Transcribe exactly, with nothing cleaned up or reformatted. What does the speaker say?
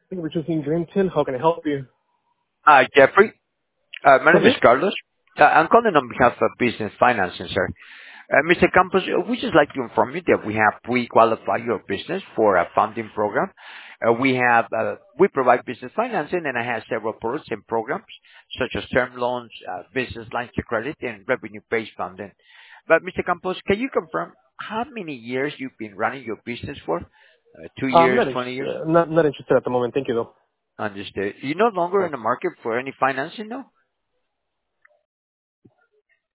Thank you for choosing Greenton. How can I help you? Uh, Jeffrey, uh, my name is Mm-hmm. Carlos. Uh, I'm calling on behalf of Business Financing, sir. Uh, Mister Campos, uh, we just like to inform you that we have pre-qualified your business for a funding program. Uh, we have, uh, we provide business financing and I have several products and programs such as term loans, uh, business lines of credit and revenue-based funding. But Mister Campos, can you confirm how many years you've been running your business for? Uh, two I'm years, not, twenty inter- years? uh, not not interested at the moment. Thank you, though. Understood. You're no longer in Thanks. the market for any financing, no?